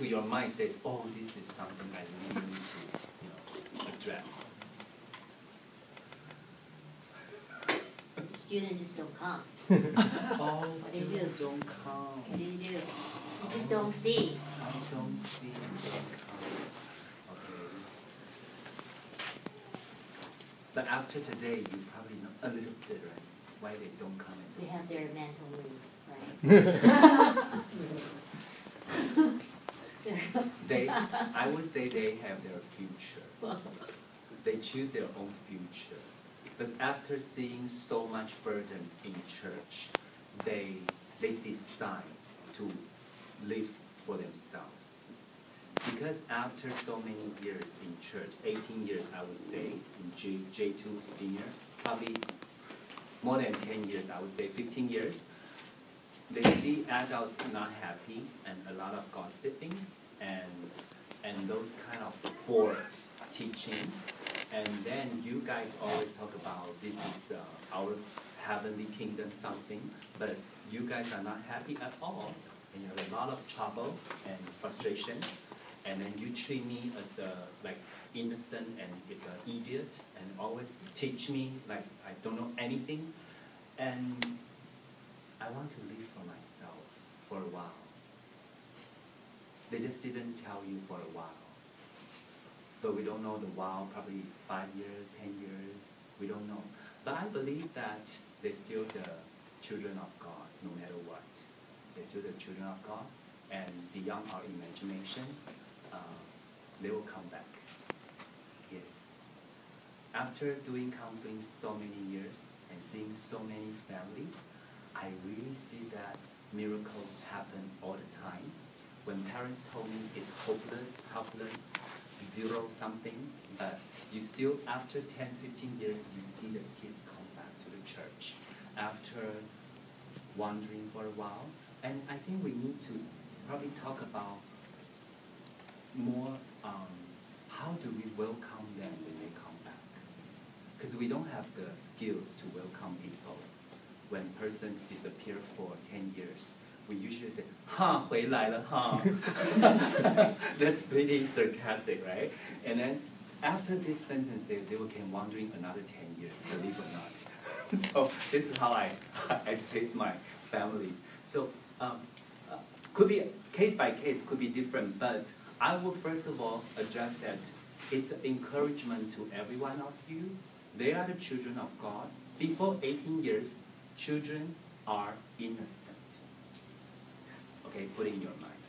into your mind says, oh, this is something I really need to address? Students just don't come. Oh, What do you do? students don't come. What do you do? You just don't see. I don't see and don't come. Okay. But after today, you probably know a little bit, right? Why they don't come and They don't have see. their mental needs, right? I would say they have their future. They choose their own future. Because after seeing so much burden in church, they decide to live for themselves. Because after so many years in church, 18 years I would say, in J2 senior, probably more than 10 years, I would say 15 years, they see adults not happy and a lot of gossiping and those kind of bored teaching. And then you guys always talk about this is our heavenly kingdom something, but you guys are not happy at all. And you have a lot of trouble and frustration. And then you treat me as like innocent and it's an idiot and always teach me like I don't know anything. And I want to live for myself for a while. They just didn't tell you for a while. But we don't know the while, probably it's 5 years, 10 years, we don't know. But I believe that they're still the children of God, no matter what. They're still the children of God, and beyond our imagination, they will come back. Yes. After doing counseling so many years and seeing so many families, I really see that miracles happen all the time. When parents told me it's hopeless, helpless, zero something, but you still, after 10, 15 years, you see the kids come back to the church after wandering for a while. And I think we need to probably talk about more how do we welcome them when they come back? Because we don't have the skills to welcome people. When a person disappears for 10 years, we usually say, 哈，回来了，哈. That's pretty sarcastic, right? And then after this sentence, they can wandering another 10 years, believe it or not. So this is how I face my families. So could be case by case, could be different, but I will first of all address that it's an encouragement to every one of you. They are the children of God. Before 18 years, children are innocent. Okay, put it in your mind.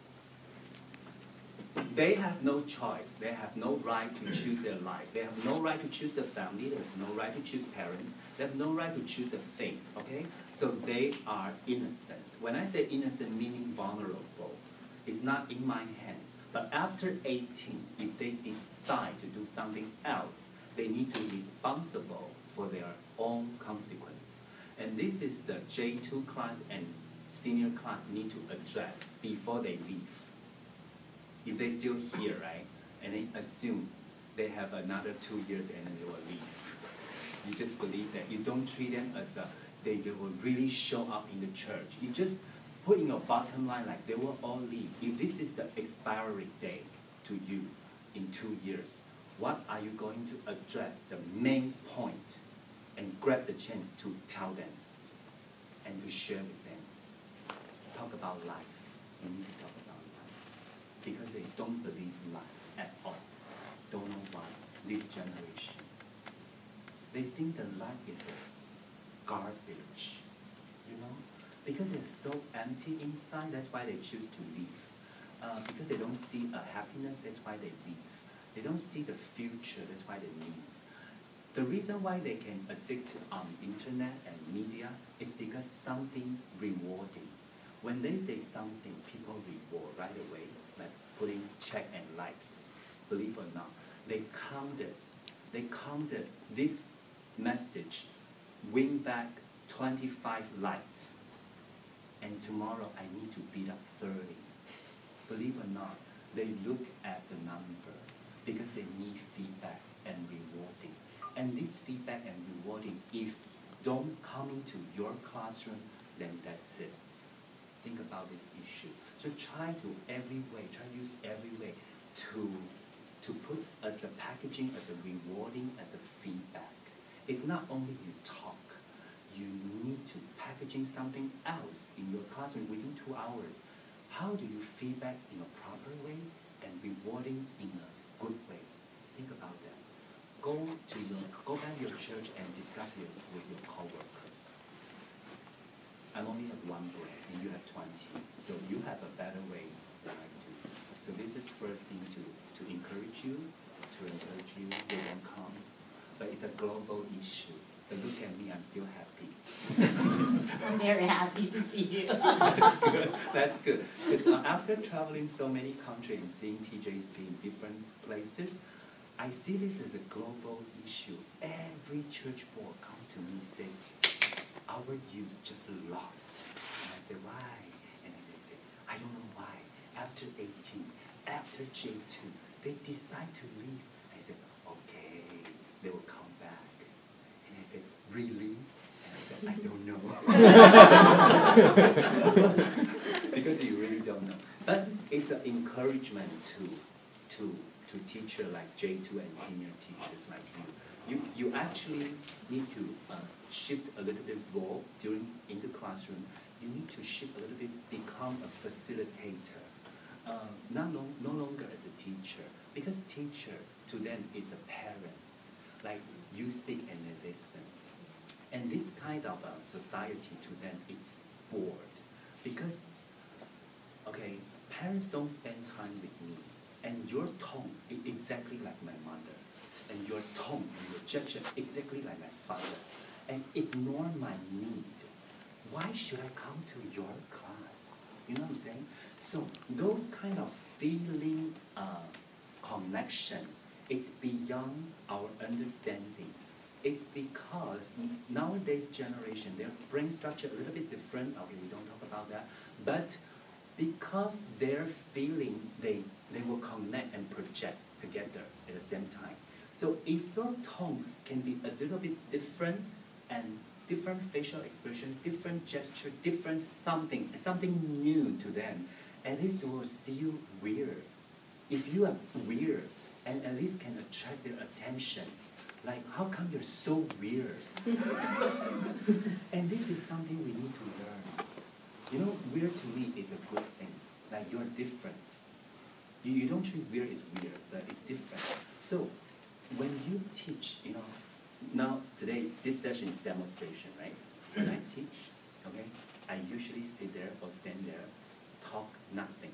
They have no choice. They have no right to choose their life. They have no right to choose the family. They have no right to choose parents. They have no right to choose the faith, okay? So they are innocent. When I say innocent, meaning vulnerable, it's not in my hands. But after 18, if they decide to do something else, they need to be responsible for their own consequence. And this is the J2 class and senior class need to address before they leave. If they're still here, right, and they assume they have another 2 years and then they will leave. You just believe that. You don't treat them as they will really show up in the church. You just put in your bottom line like they will all leave. If this is the expiry date to you in 2 years, what are you going to address, the main point, and grab the chance to tell them and to share with them? Talk about life. You need to talk about life. Because they don't believe life at all. Don't know why. This generation. They think that life is garbage. You know? Because they're so empty inside, that's why they choose to leave. Because they don't see a happiness, that's why they leave. They don't see the future, that's why they leave. The reason why they can addict on internet and media is because something rewarding. When they say something, people reward right away, like putting check and likes. Believe it or not, they counted this message, win back 25 likes, and tomorrow I need to beat up 30. Believe it or not, they look at the number because they need feedback and rewarding. And this feedback and rewarding, if don't come into your classroom, then that's it. think about this issue. So try to use every way to put as a packaging, as a rewarding, as a feedback. It's not only you talk. You need to packaging something else in your classroom within 2 hours. How do you feedback in a proper way and rewarding in a good way? Think about that. Go back to your church and discuss with your coworkers. I only have 1 brain and you have 20, so you have a better way than I do. So this is first thing to encourage you, they won't come. But it's a global issue. But look at me, I'm still happy. I'm very happy to see you. That's good. That's good. Because after traveling so many countries and seeing TJC in different places, I see this as a global issue. Every church board comes to me and says, our youth just lost. And I say, why? And then they say, I don't know why. After 18, after J2, they decide to leave. I said, okay, they will come back. And I said, really? And I said, I don't know. Because you really don't know. But it's an encouragement to teachers like J2 and senior teachers like you. You actually need to shift a little bit role in the classroom. You need to shift a little bit, become a facilitator. No longer as a teacher, because teacher to them is a parent. Like you speak and they listen. And this kind of society to them is bored. Because, okay, parents don't spend time with me. And your tone is exactly like my mother. And your tone and your gesture exactly like my father. And ignore my need. Why should I come to your class? You know what I'm saying? So those kind of feeling connection, it's beyond our understanding. It's because nowadays generation, their brain structure a little bit different. Okay, we don't talk about that. But because their feeling, they will connect and project together at the same time. So if your tone can be a little bit different and different facial expression, different gesture, different something new to them, at least they will see you weird. If you are weird and at least can attract their attention, like how come you're so weird? And this is something we need to learn. You know, weird to me is a good thing. Like you're different. You don't treat weird as weird, but it's different. So when you teach, you know, now today this session is demonstration, right? When I teach, okay, I usually sit there or stand there, talk nothing.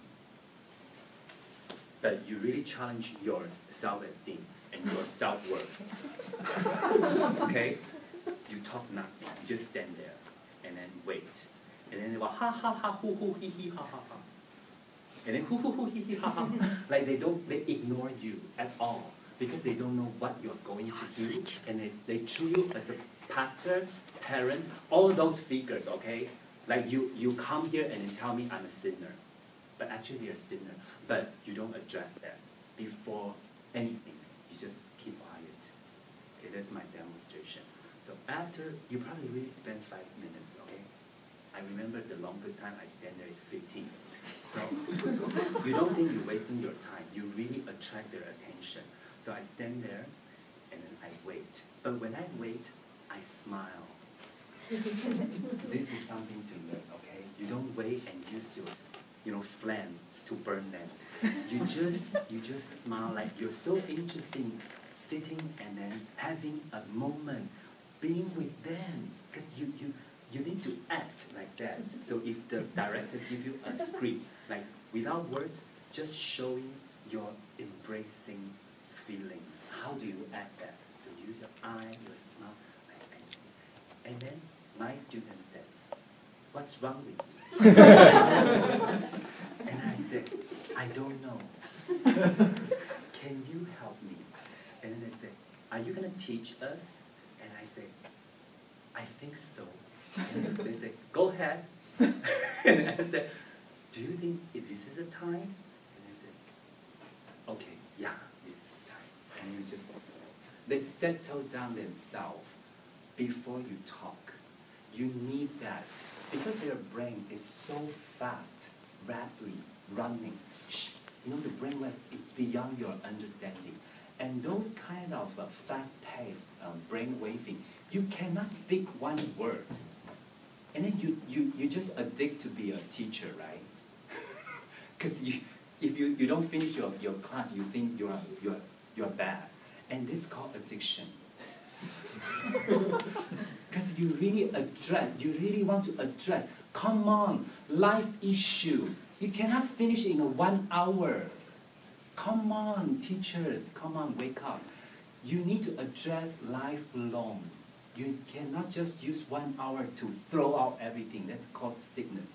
But you really challenge your self-esteem and your self-worth. Okay? You talk nothing. You just stand there and then wait. And then they go, ha ha ha, hoo hoo hee hee ha ha ha. And then hoo hoo hoo hee hee ha ha. Like they ignore you at all because they don't know what you're going to do. And they treat you as a pastor, parent, all those figures, okay? Like you come here and then tell me I'm a sinner. But actually you're a sinner. But you don't address that before anything. You just keep quiet. Okay, that's my demonstration. So after, you probably really spend 5 minutes, okay? I remember the longest time I stand there is 15. So you don't think you're wasting your time. You really attract their attention. So I stand there and then I wait. But when I wait, I smile. This is something to learn, okay? You don't wait and use your flame to burn them. You just smile like you're so interested in sitting and then having a moment, being with them. Because you need to act like that. So if the director gives you a script, like without words, just showing your embracing feelings. How do you act that? So use your eye, your smile, like I see. And then my student says, what's wrong with you? And I said, I don't know. Can you help me? And then they say, are you going to teach us? And I say, I think so. And they say, go ahead. And I said, do you think this is a time? And I said, okay, yeah, this is the time. And they settle down themselves before you talk. You need that because their brain is so fast, rapidly running. You know, the brainwave is beyond your understanding. And those kind of fast-paced brain waving, you cannot speak one word. And then you just addict to be a teacher, right? Because if you don't finish your class, you think you're bad. And this is called addiction. Because you really want to address, come on, life issue. You cannot finish in 1 hour. Come on, teachers, come on, wake up. You need to address lifelong. You cannot just use 1 hour to throw out everything. That's called sickness.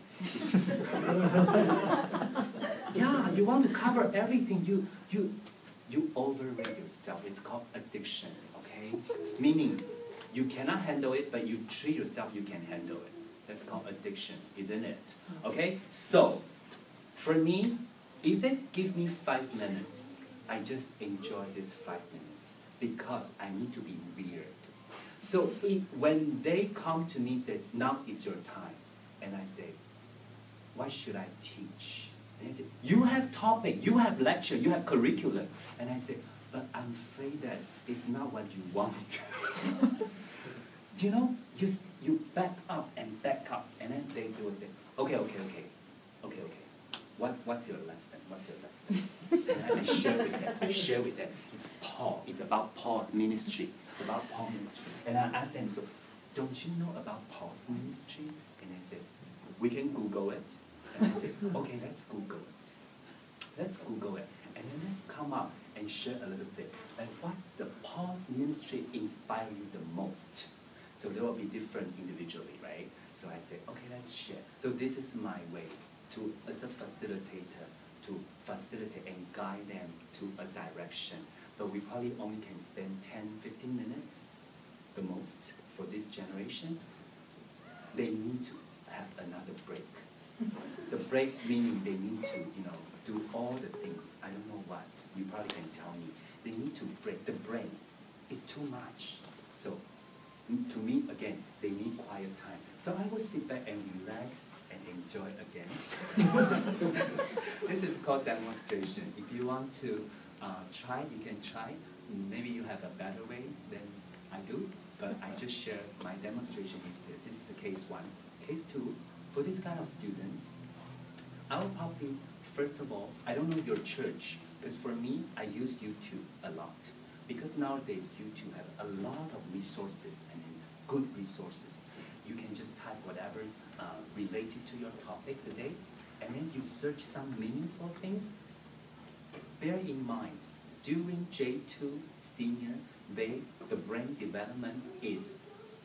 Yeah, you want to cover everything. You overrate yourself. It's called addiction, okay? Meaning, you cannot handle it, but you treat yourself you can handle it. That's called addiction, isn't it? Okay? So, for me, if they give me 5 minutes, I just enjoy this 5 minutes because I need to be weird. So when they come to me and says, now it's your time, and I say, what should I teach? And they say, you have topic, you have lecture, you have curriculum. And I say, but I'm afraid that it's not what you want. You know, you back up, and then they will say, okay. What's your lesson? What's your lesson? And I share with them. It's Paul. It's about Paul's ministry. It's about Paul's ministry. And I ask them, so don't you know about Paul's ministry? And they say, we can Google it. And I say, okay, let's Google it. Let's Google it. And then let's come up and share a little bit. And what's the Paul's ministry inspire you the most? So they will be different individually, right? So I say, okay, let's share. So this is my way to, as a facilitator, to facilitate and guide them to a direction. But we probably only can spend 10, 15 minutes, the most, for this generation. They need to have another break. The break meaning they need to, do all the things. I don't know what. You probably can tell me. They need to break. The brain is too much. So, to me, again, they need quiet time. So I will sit back and relax and enjoy again. This is called demonstration. If you want to try, you can try. Maybe you have a better way than I do, but I just share my demonstration is there. This is case 1. Case 2, for this kind of students, I will probably, first of all, I don't know your church, because for me, I use YouTube a lot. Because nowadays, YouTube have a lot of resources, and it's good resources. You can just type whatever related to your topic today, and then you search some meaningful things. Bear in mind, during J2 senior, the brain development is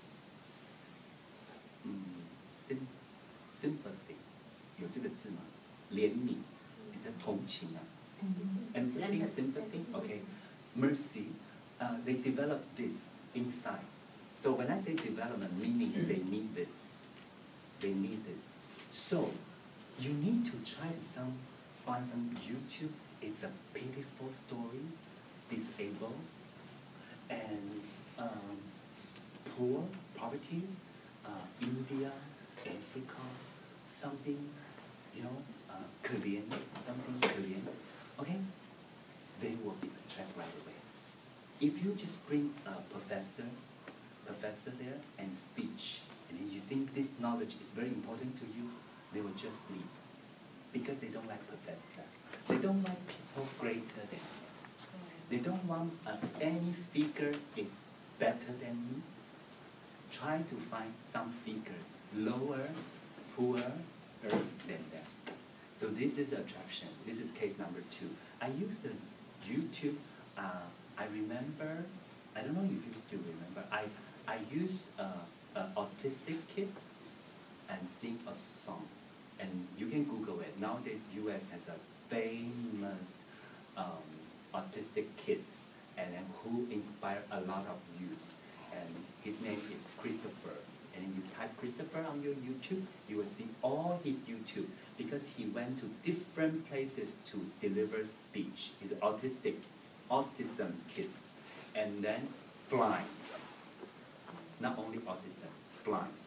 sympathy. 有这个字吗？怜悯，你在同情啊 ？Empathy, sympathy, okay. Mercy, they develop this inside. So when I say development, meaning they need this. They need this. So you need to try to find some YouTube. It's a beautiful story, disabled, and poor, poverty, India, Africa, something, Korean, something Korean. Okay? They will be attracted right away. If you just bring a professor there and speech, and you think this knowledge is very important to you, they will just sleep. Because they don't like professor. They don't like people greater than them. They don't want any figure is better than me. Try to find some figures lower, poorer than them. So this is attraction. This is case number 2. I use the YouTube. I remember. I don't know if you still remember. I use autistic kids and sing a song, and you can Google it. Nowadays, U.S. has a famous autistic kids, and then who inspire a lot of youth. And his name is Christopher. And you type Christopher on your YouTube, you will see all his YouTube, because he went to different places to deliver speech. He's autism kids, and then blind. Not only autism, blind.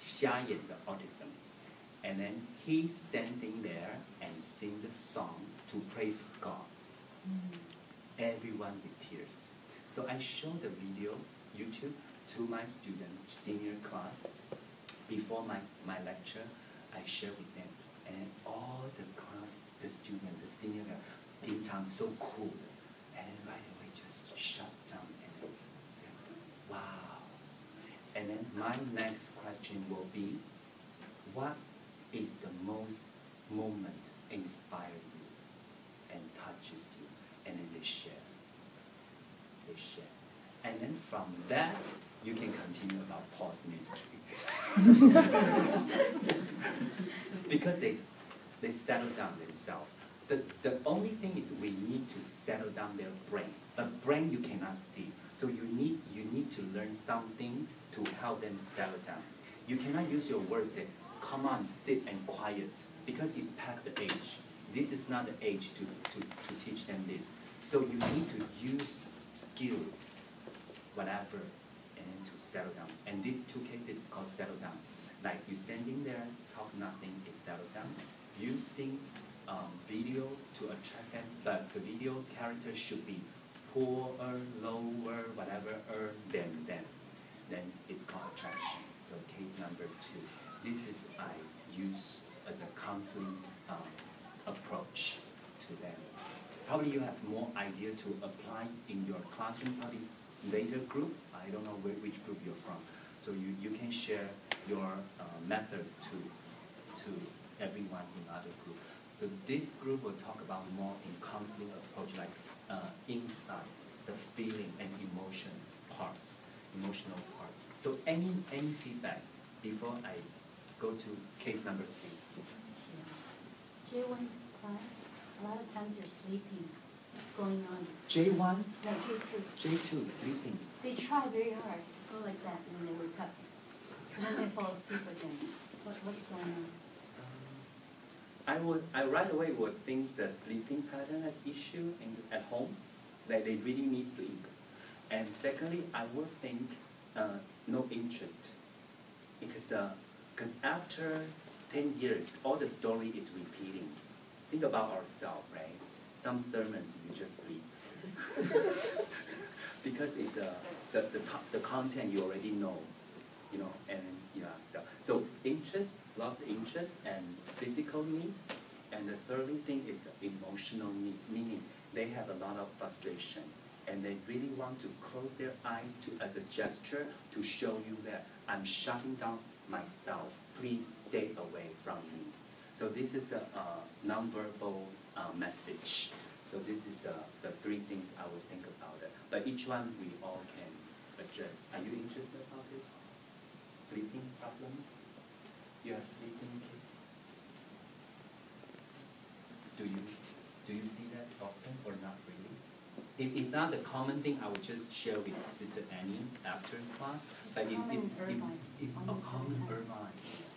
瞎眼的 autism. And then he standing there and sing the song to praise God. Everyone with tears. So I showed the video, YouTube, to my student, senior class. Before my lecture, I share with them. And all the class, the students, the senior, 平常 so cool. And then right away just shut down and say, wow. And then my next question will be, what is the most moment inspire you and touches you? And then they share. They share. And then from that, you can continue about Paul's ministry. Because they settle down themselves. The only thing is we need to settle down their brain. But brain you cannot see. So you need to learn something to help them settle down. You cannot use your words say, come on, sit and quiet, because it's past the age. This is not the age to teach them this. So you need to use skills, whatever, and then to settle down. And these two cases called settle down. Like you standing there, talk nothing, is settle down. Using video to attract them, but the video character should be poorer, lower, whatever, than them. Then it's called attraction. So case number 2. This is I use as a counseling approach to them. Probably you have more idea to apply in your classroom, probably later group. I don't know which group you're from. So you can share your methods to everyone in other group. So this group will talk about more in counseling approach, like inside, the feeling and emotional parts. So any feedback before I go to case number 3? J1 class, a lot of times you're sleeping. What's going on? J1? No, J2. J2, sleeping. They try very hard, go like that, and then they wake up. And then they fall asleep again. What's going on? I right away would think the sleeping pattern has issue at home, that they really need sleep. And secondly, I would think no interest, because after 10 years, all the story is repeating. Think about ourselves, right? Some sermons you just sleep. Because it's the content you already know, and stuff. So interest, lost interest, and physical needs. And the third thing is emotional needs, meaning they have a lot of frustration, and they really want to close their eyes as a gesture to show you that I'm shutting down myself. Please stay away from me. So this is a nonverbal message. So this is the 3 things I would think about it. But each one we all can address. Are you interested about this? Sleeping problem? You have sleeping kids? Do you see that often or not really? If not the common thing, I would just share with Sister Annie after class. But It's common Irvine. Common Irvine.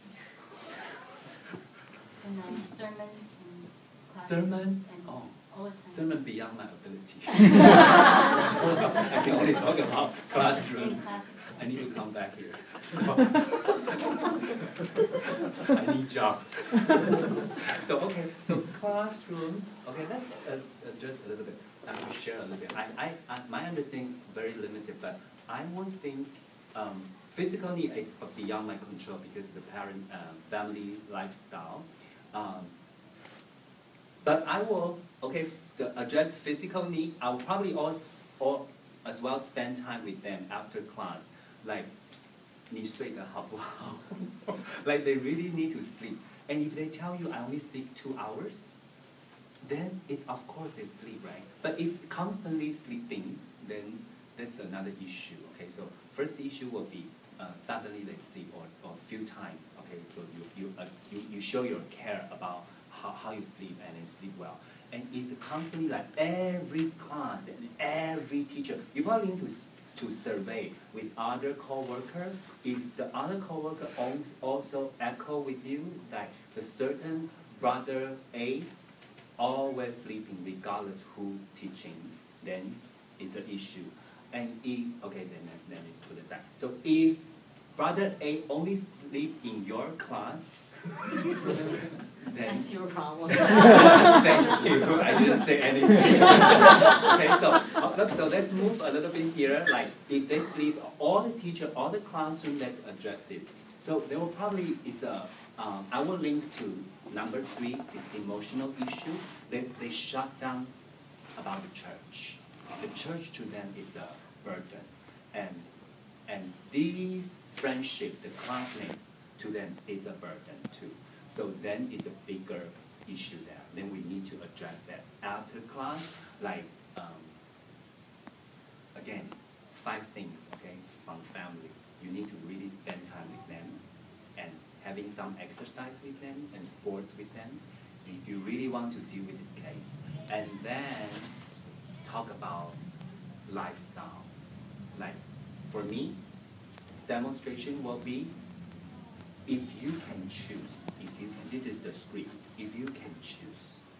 And sermons and classes. Sermon? And Oh. all the time. Sermon beyond my ability. So I can only talk about classroom. In classes. I need to come back here. So I need job. So so classroom. Okay, let's just a little bit. I will share a little bit. My understanding very limited, but I would think physically it's beyond my control because of the parent family lifestyle. But I will address physical need. I will probably also as well spend time with them after class. Like, 你睡得好不好? Like they really need to sleep. And if they tell you I only sleep 2 hours, then it's of course they sleep, right? But if constantly sleeping, then that's another issue. Okay, so first issue will be suddenly they sleep or a few times. Okay, so you show your care about how you sleep and then sleep well. And if constantly like every class and every teacher, you probably need to survey with other co-worker. If the other co-worker also echo with you, like the certain brother A always sleeping regardless who teaching, then it's an issue. And if, then it's put aside. So if brother A only sleep in your class, then That's your problem. thank you. I didn't say anything. Okay, so let's move a little bit here. Like if they sleep, all the teacher, all the classroom, let's address this. So there will probably I will link to number 3 is emotional issue. They shut down about the church. The church to them is a burden, and these friendship, the classmates to them is a burden too. So then it's a bigger issue there. Then we need to address that after class. Like again, 5 things. Okay, from family, you need to really spend time with them, and having some exercise with them and sports with them. If you really want to deal with this case, and then talk about lifestyle. Like for me, demonstration will be, if you can choose, this is the script, if you can choose,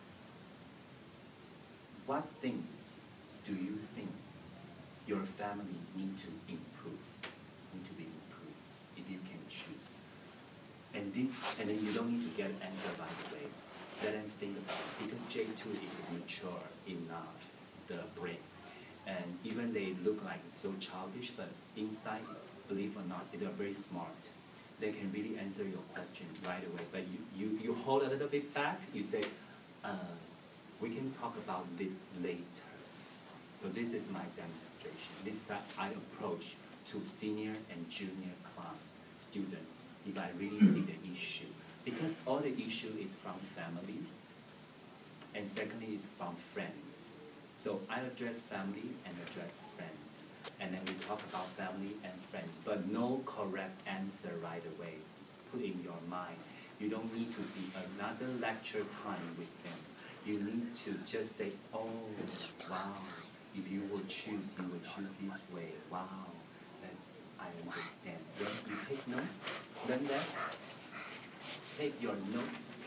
what things do you think your family need to be improved, if you can choose? And then you don't need to get an answer right away. Let them think about it, because J2 is mature enough, the brain. And even they look like so childish, but inside, believe or not, they are very smart. They can really answer your question right away. But you hold a little bit back, you say, we can talk about this later. So this is my demonstration. This is how I approach to senior and junior class students if I really see the issue. Because all the issue is from family, and secondly is from friends. So I address family and address friends. And then we talk about family and friends, but no correct answer right away. Put in your mind. You don't need to be another lecture time with them. You need to just say, oh, wow, if you would choose this way. Wow, I understand. Then you take notes, learn that. Take your notes.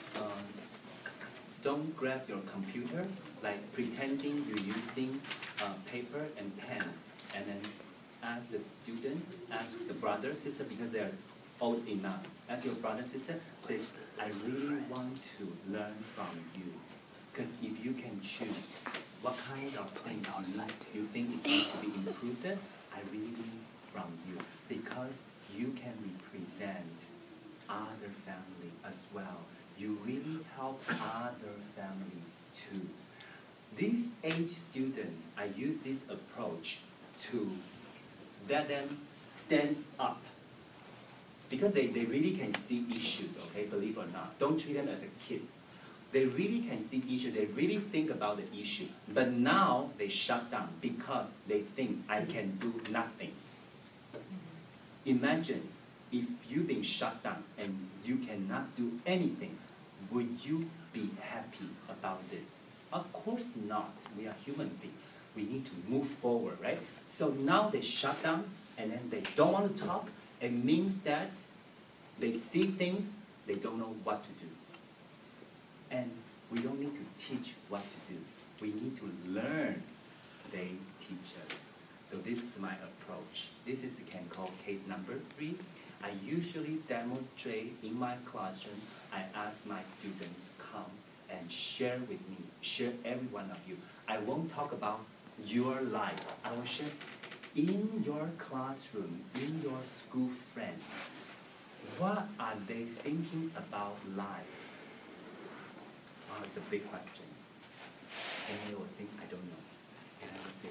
Don't grab your computer, like pretending you're using paper and pen, and then ask the students, ask the brother, sister, because they're old enough. Ask your brother, sister, says, I really want to learn from you. Because if you can choose what kind of things you think is going to be improved, I really need from you. Because you can represent other family as well. You really help other family too. These age students, I use this approach to let them stand up. Because they really can see issues, okay, believe or not. Don't treat them as a kids. They really can see issues, they really think about the issue. But now they shut down because they think I can do nothing. Imagine if you've been shut down and you cannot do anything, would you be happy about this? Of course not. We are human beings. We need to move forward, right? So now they shut down and then they don't want to talk. It means that they see things, they don't know what to do. And we don't need to teach what to do. We need to learn. They teach us. So this is my approach. This is, you can call case number 3. I usually demonstrate in my classroom. I ask my students come and share with me, share every one of you. I won't talk about your life. I will share in your classroom, in your school friends, what are they thinking about life? Wow, it's a big question. And I was thinking, I don't know. And I would say,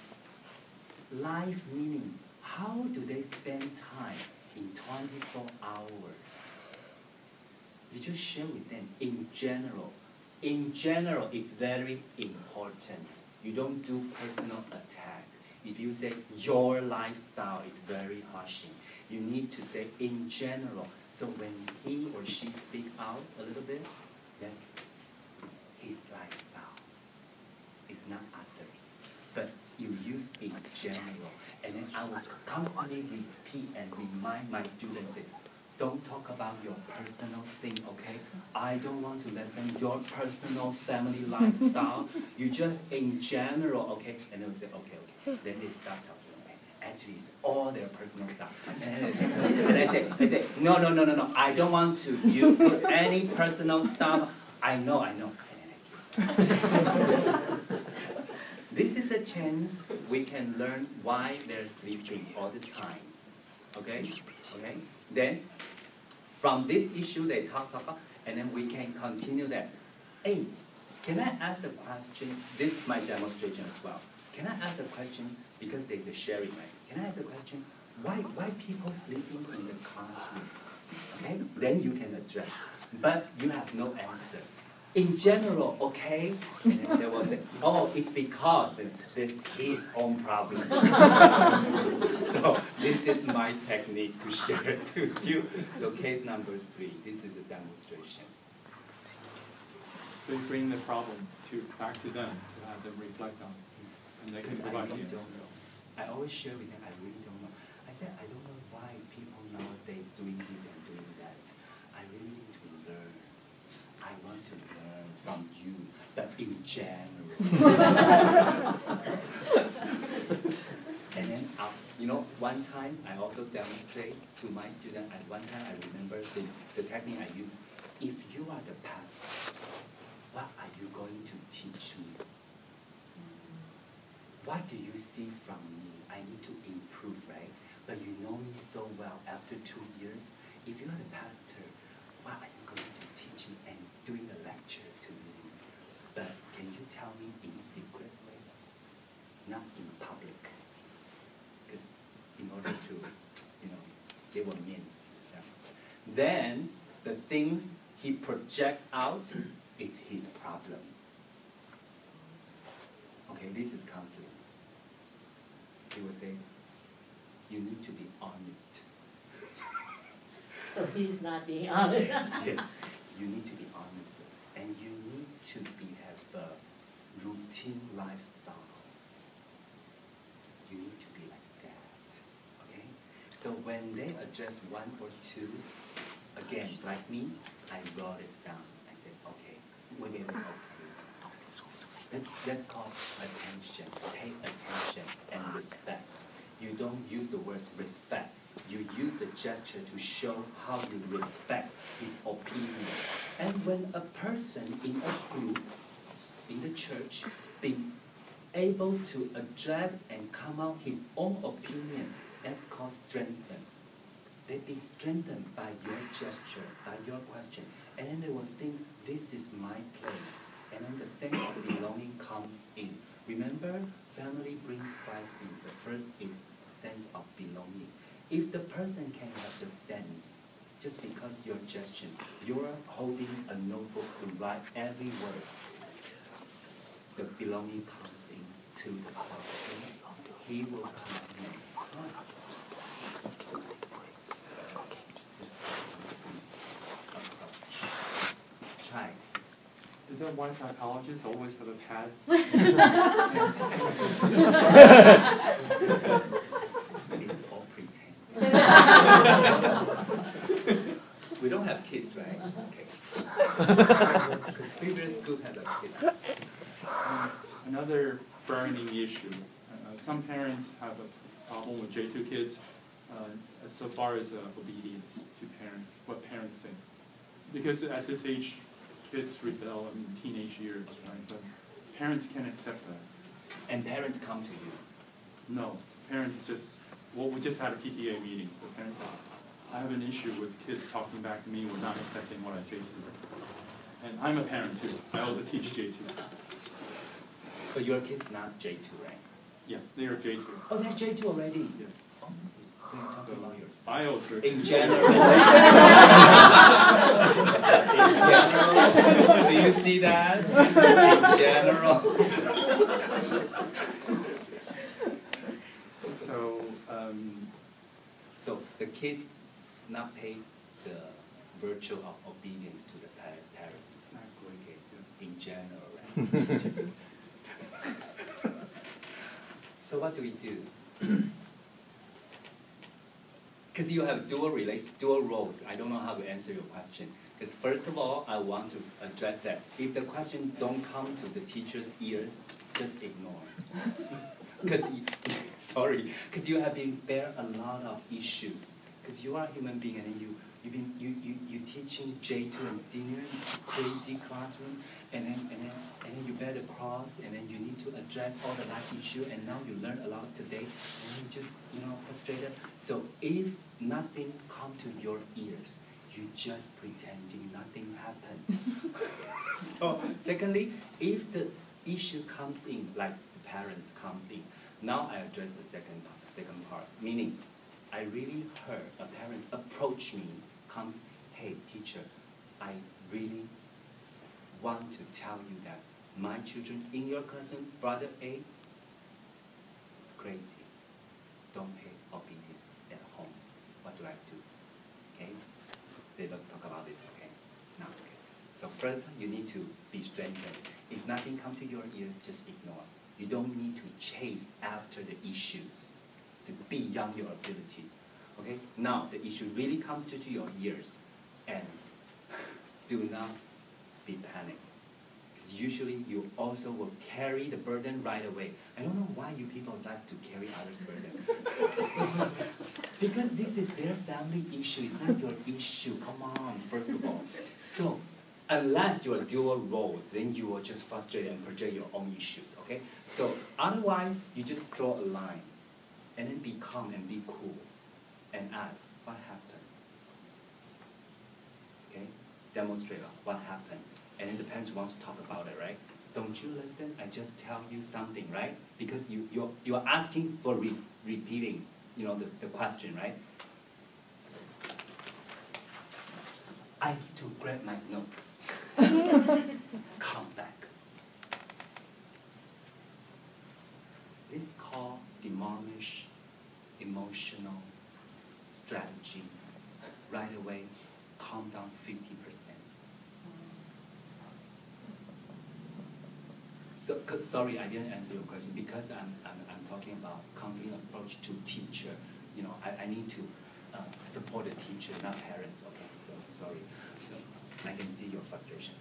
life meaning, how do they spend time in 24 hours? You just share with them in general. In general, it's very important. You don't do personal attack. If you say your lifestyle is very harshing, you need to say in general. So when he or she speak out a little bit, that's his lifestyle. It's not others. But you use in general. And then I will constantly repeat and remind my students, say, don't talk about your personal thing, okay? I don't want to listen your personal family lifestyle. You just in general, okay? And they will say, okay. Then they start talking, okay? actually it's all their personal stuff. And I say, no, I don't want to you put any personal stuff. I know. This is a chance we can learn why they're sleeping all the time. Okay? Then, from this issue, they talk, and then we can continue that. Hey, can I ask a question? This is my demonstration as well. Can I ask a question? Because they're sharing, right? Can I ask a question? Why people sleeping in the classroom? Okay? Then you can address. But you have no answer. In general, okay? And then they will say, oh, it's because it's his own problem. So this is my technique to share to you. So case number 3, this is a demonstration. So you bring the problem back to them to have them reflect on, and they can provide the answer. Don't know. I always share with them, I really don't know. I said, I don't know why people nowadays doing this and doing that. I really need to learn. I want to learn from you, but in general. And then, one time I also demonstrate to my student. At one time I remember the technique I use. If you are the pastor, what are you going to teach me? What do you see from me? I need to improve, right? But you know me so well after 2 years. If you are the pastor, what are you going to teach me and doing a lecture to me? But can you tell me in secret way? Not in public. Because in order to, give a means. Then the things he project out, it's his problem. Okay, this is counseling. He will say, you need to be honest. So he's not being honest. Yes, you need to be honest. And you need to have a routine lifestyle. You need to be like that. Okay? So when they address 1 or 2, again, like me, I wrote it down. I said, okay, wait, okay. That's called attention. Pay attention and respect. You don't use the word respect. You use the gesture to show how you respect his opinion. And when a person in a group, in the church, being able to address and come out his own opinion, that's called strengthen. They be strengthened by your gesture, by your question. And then they will think, this is my place. And then the sense of belonging comes in. Remember, family brings 5 things. The first is sense of belonging. If the person can have the sense, just because your gesture, you're holding a notebook to write every word, the belonging comes in to the person. He will come next. Try. Is that why psychologists always have a pad? It's all pretend. We don't have kids, right? Okay. Because previous group had a kids. Another burning issue. Some parents have a problem with J2 kids so far as obedience to parents, what parents say. Because at this age, kids rebel in teenage years, right? But parents can't accept that. And parents come to you. No, parents we just had a PTA meeting. The parents said, I have an issue with kids talking back to me or not accepting what I say to them. And I'm a parent too. I also teach J2. But your kid's not J2, right? Yeah, they are J2. Oh, they're J2 already? Yes. Oh, so you're talking about yourself. I also. In general. In general. Do you see that? In general. So the kids not pay the virtue of obedience to the parents. Okay. In general, right? So what do we do? Because you have dual roles. I don't know how to answer your question. Because first of all, I want to address that if the question don't come to the teacher's ears, just ignore. Because, sorry, because you have been bear a lot of issues. Because you are a human being and then you teaching J2 and senior, it's a crazy classroom, and then you bear the cross, and then you need to address all the life issue, and now you learn a lot today, and you just frustrated. So if nothing come to your ears, you just pretending nothing happened. So secondly, if the issue comes in, like the parents comes in, now I address the second part, meaning I really heard a parent approach me, comes, hey teacher, I really want to tell you that my children in your classroom, brother A, it's crazy. Don't pay obedience at home. What do I do? Okay? Let's talk about this, okay? Now, okay. So first, you need to be strengthened. If nothing comes to your ears, just ignore. You don't need to chase after the issues. It's beyond your ability. Okay? Now, the issue really comes to your ears, and do not be panicked. Because usually, you also will carry the burden right away. I don't know why you people like to carry others' burden. Because this is their family issue. It's not your issue. Come on, first of all. So, unless you are dual roles, then you will just frustrate and project your own issues. Okay? So, otherwise, you just draw a line. And then be calm and be cool. And ask, what happened? Okay? Demonstrate what happened. And then the parents wants to talk about it, right? Don't you listen? I just tell you something, right? Because you're asking for repeating, the question, right? I need to grab my notes. Come back. This is called demolish emotional strategy. Right away, calm down 50%. So, sorry, I didn't answer your question because I'm talking about conflict approach to teacher. I need to support the teacher, not parents. Okay, so sorry. So I can see your frustration.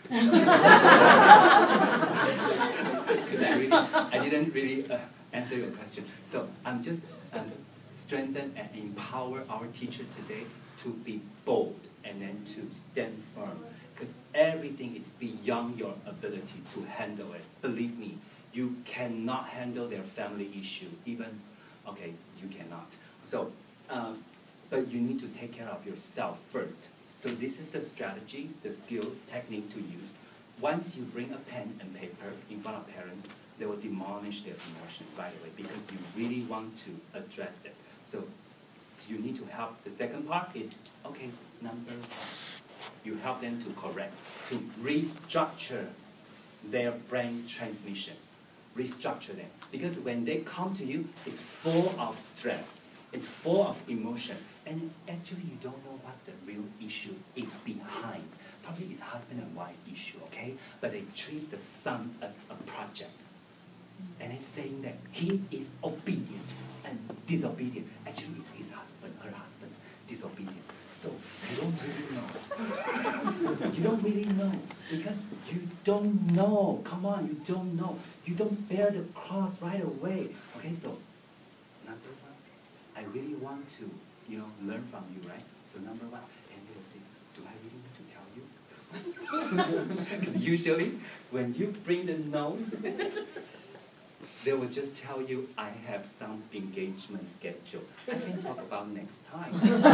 Because I didn't really answer your question. So I'm just strengthen and empower our teacher today to be bold and then to stand firm. Because everything is beyond your ability to handle it. Believe me, you cannot handle their family issue. Even, okay, you cannot. So, but you need to take care of yourself first. So this is the strategy, the skills, technique to use. Once you bring a pen and paper in front of parents, they will demolish their emotion right away because you really want to address it. So you need to help. The second part is, okay, number one, you help them to correct, to restructure their brain transmission. Restructure them. Because when they come to you, it's full of stress. It's full of emotion. And actually you don't know what the real issue is behind. Probably it's husband and wife issue, okay? But they treat the son as a project. And it's saying that he is obedient and disobedient. Actually it's his husband, her husband, disobedient. So you don't really know. You don't really know. Because you don't know. Come on, you don't know. You don't bear the cross right away. Okay, so number one, I really want to, learn from you, right? So number one, and you will say, do I really need to tell you? Because usually, when you bring the notes, they will just tell you, I have some engagement schedule. I can talk about next time.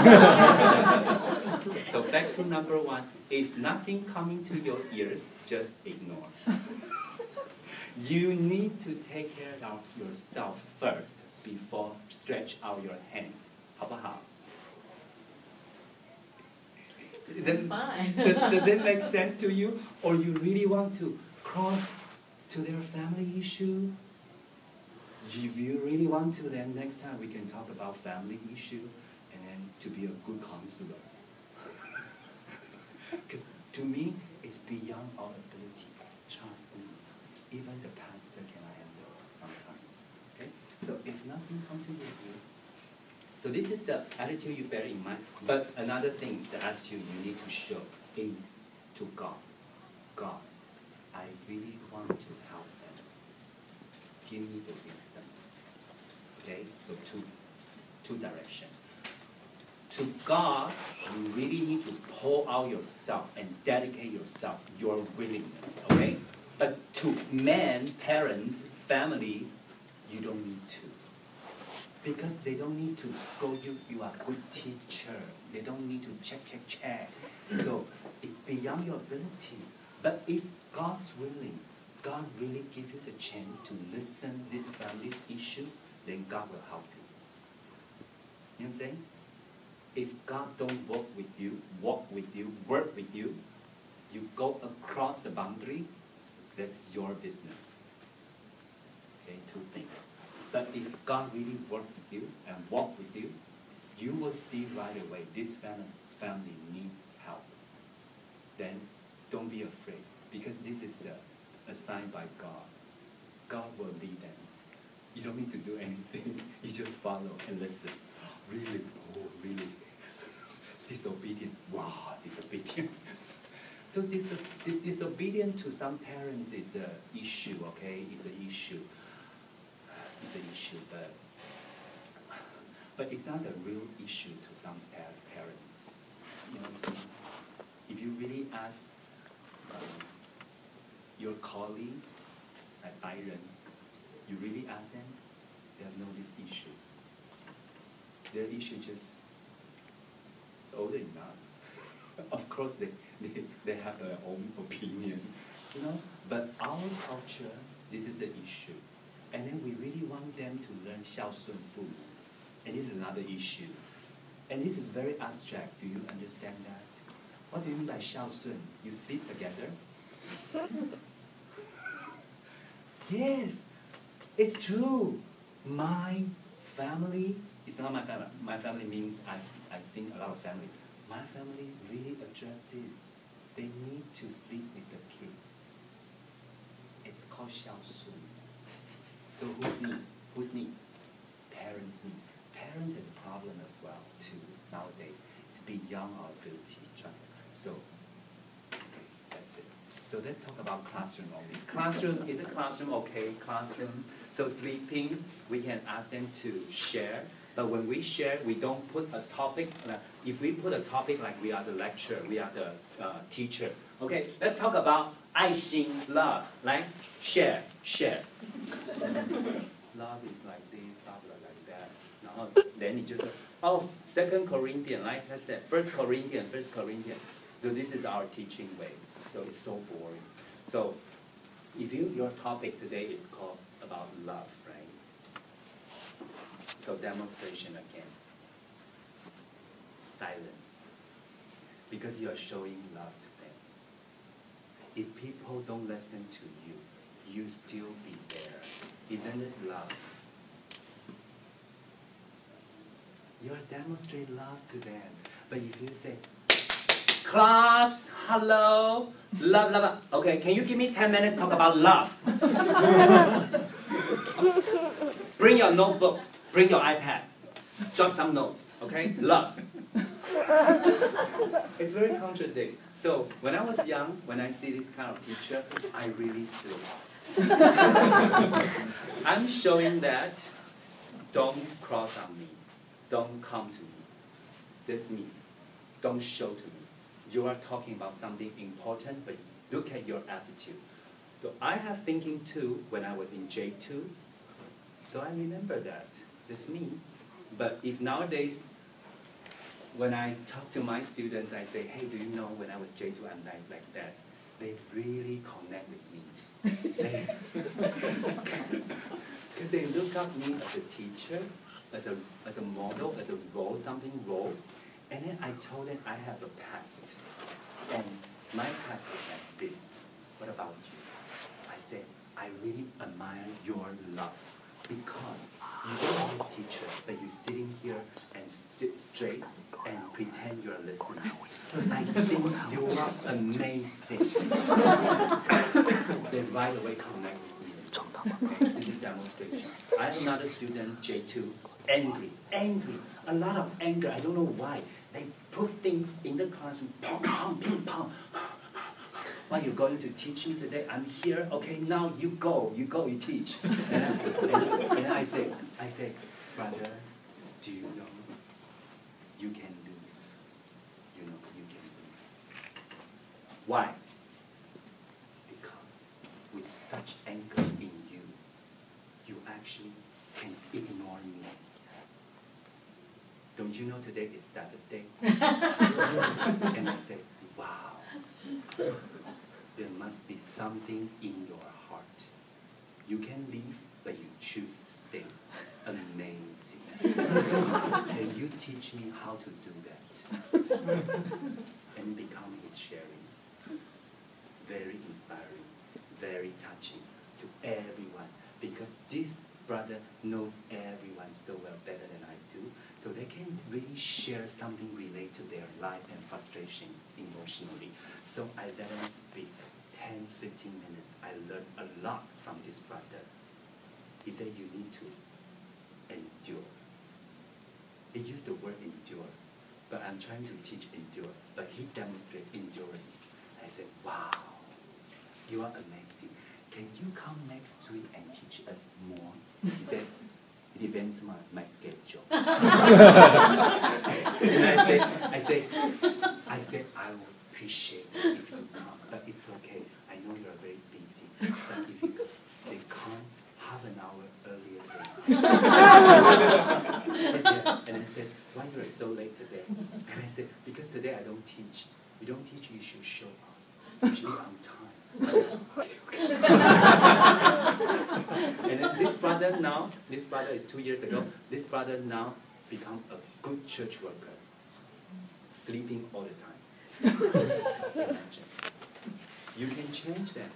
So back to number one, if nothing coming to your ears, just ignore. You need to take care of yourself first before stretch out your hands. How about how? Fine. Does it make sense to you? Or you really want to cross to their family issue? If you really want to, then next time we can talk about family issue and then to be a good counselor. Because to me, it's beyond our ability. Trust me. Even the pastor cannot handle sometimes. Okay? So if nothing comes to your ears, so this is the attitude you bear in mind. But another thing, the attitude you need to show to God. God, I really want to help them. give me the wisdom. Okay, so two directions. To God, you really need to pour out yourself and dedicate yourself, your willingness, okay? But to men, parents, family, you don't need to. Because they don't need to scold you, you are a good teacher. They don't need to check. So it's beyond your ability. But if God's willing, God really give you the chance to listen this family's issue, then God will help you. You know what I'm saying? If God don't walk with you, work with you, you go across the boundary, that's your business. Okay, two things. But if God really work with you and walk with you, you will see right away this family needs help. Then don't be afraid, because this is a sign by God. God will lead them. You don't need to do anything. You just follow and listen. Really? Oh, really? Disobedient? Wow, disobedient. So disobedient to some parents is an issue, okay? It's an issue. It's an issue, but it's not a real issue to some parents. You know what I'm saying? If you really ask your colleagues at Iron, you really ask them, they have no this issue. Their issue just older enough. Of course, they have their own opinion, you know. But our culture, this is the issue. And then we really want them to learn 孝顺父母. And this is another issue. And this is very abstract. Do you understand that? What do you mean by 孝顺? You sleep together? Yes, it's true. My family, it's not my family. My family means I sing a lot of family. My family really address this. They need to sleep with the kids. It's called 孝顺. So who's need? Parents need. Parents has a problem as well too nowadays. It's beyond our ability, trust me. So, okay, that's it. So let's talk about classroom only. Classroom, is a classroom okay? Classroom. So sleeping, we can ask them to share. But when we share, we don't put a topic. If we put a topic like we are the lecturer, we are the teacher. Okay, let's talk about 爱心, love. Like share. Love is like this, love is like that. Now, then you just, 2 Corinthians, like that's it. 1 Corinthians. So this is our teaching way. So it's so boring. So if your topic today is called about love, right? So demonstration again. Silence. Because you are showing love to them. If people don't listen to you, you still be there. Isn't it love? You are demonstrating love to them. But if you say, class, hello, love. Okay, can you give me 10 minutes to talk about love? Bring your notebook, bring your iPad, jot some notes, okay? Love. It's very contradictory. So when I was young, when I see this kind of teacher, I really sleep. I'm showing that don't cross on me. Don't come to me. That's me. Don't show to me. You are talking about something important, but look at your attitude. So I have thinking too when I was in J2. So I remember that. That's me. But if nowadays, when I talk to my students, I say, hey, do you know when I was J2, I'm like that. They really connect with me. Because they look at me as a teacher, as a model, as a role, and then I told them I have a past, and my past is like this. What about you? I said, I really admire your love, because you don't have a teacher, but you're sitting here and sit straight and pretend you're listening. I think you are amazing. They right away connect with me. Okay, this is demonstration. I have another student, J2, angry, a lot of anger. I don't know why. They put things in the classroom, pom, pom, ping, pom. what you're going to teach me today? I'm here. Okay, now you go, you teach. And I say, brother, do you know you can leave? You know you can leave. Why? Because with such anger in you, you actually can ignore me. Don't you know today is Sabbath day? And I say, wow, there must be something in your heart. You can leave, but you choose to stay. Amazing. Can you teach me how to do that? And become his sharing. Very inspiring, very touching to everyone. Because this brother knows everyone so well, better than I do. So they can really share something related to their life and frustration emotionally. So I let them speak 10, 15 minutes. I learned a lot from this brother. He said you need to endure. He used the word endure, but I'm trying to teach endure. But he demonstrated endurance. I said, wow, you are amazing. Can you come next week and teach us more? He said, it depends on my schedule. And I say, I will appreciate it if you come, but it's okay. I know you are very busy. But if you they come half an hour earlier than sit there, and I says, why you are so late today? And I said, because today I don't teach. You don't teach, you should show up. You should be on time. And then this brother is 2 years ago, this brother now become a good church worker, sleeping all the time. Imagine. You can change that.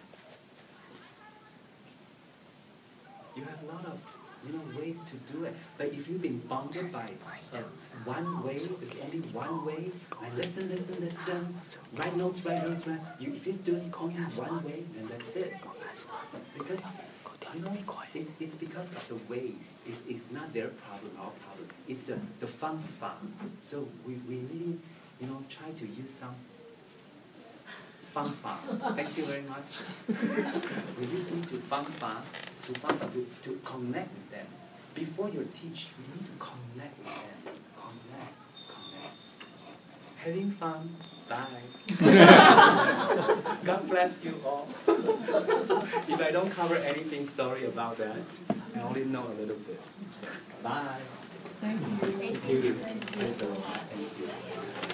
You have a lot of ways to do it. But if you've been bounded by one way, there's only one way, and listen, write notes. If you're doing only one way, then that's it. Because it's because of the ways. It's not their problem, our problem. It's the fun. So we really try to use some fun. Thank you very much. We listen to fun to connect with them. Before you teach, you need to connect with them. Connect. Having fun. Bye. God bless you all. If I don't cover anything, sorry about that. I only know a little bit. So, bye. Thank you. Thank you. Thank you.